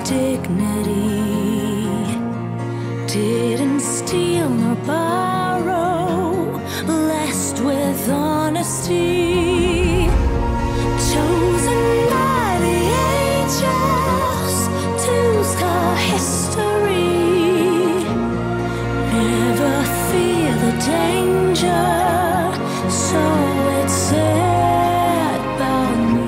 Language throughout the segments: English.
dignity, didn't steal nor borrow, blessed with honesty, chosen by the angels to scar history, never fear the danger, so it's said about me.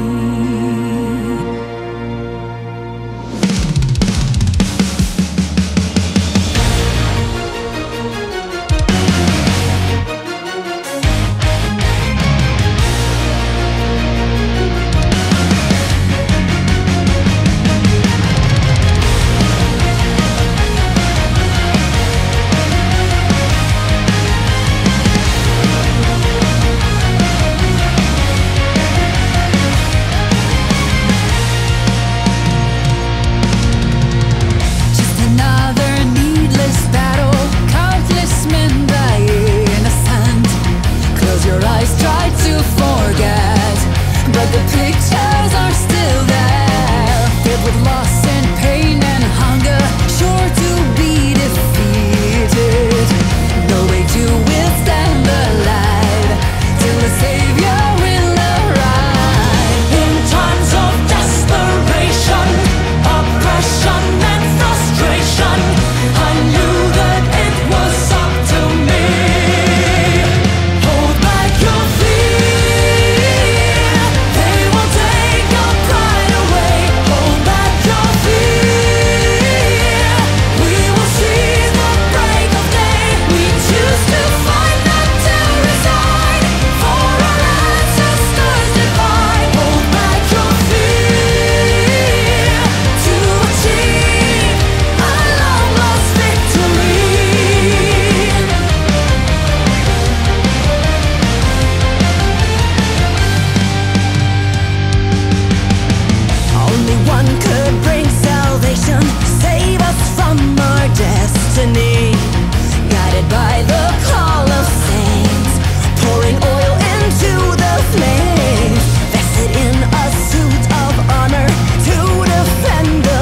Guided by the call of saints, pouring oil into the flames, vested in a suit of honor to defend the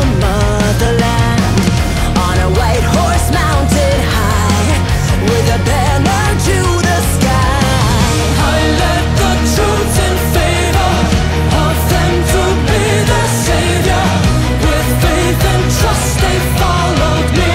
motherland, on a white horse mounted high, with a banner to the sky. I led the troops in favor of them to be the savior, with faith and trust they followed me.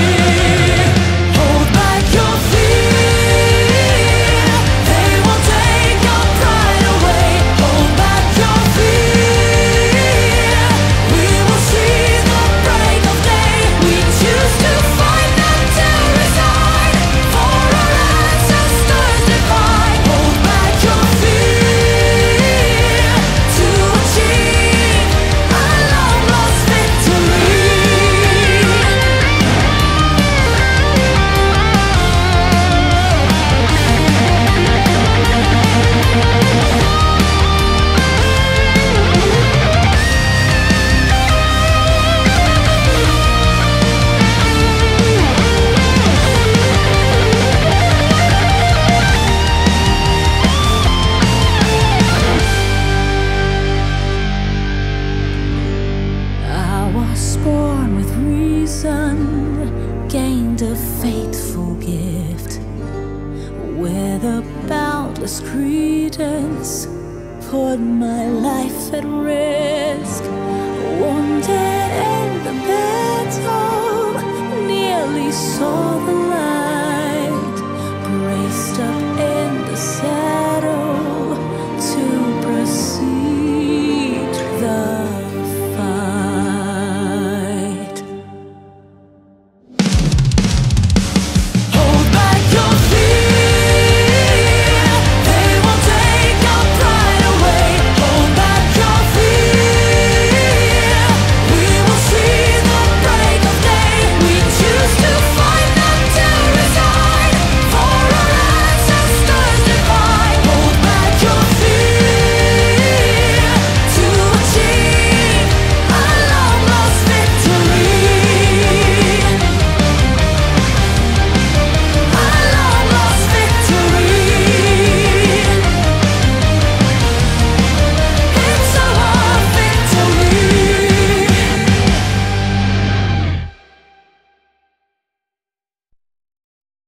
Born with reason, gained a faithful gift, with a boundless credence, put my life at risk. Wounded in the battle, nearly saw the light, braced up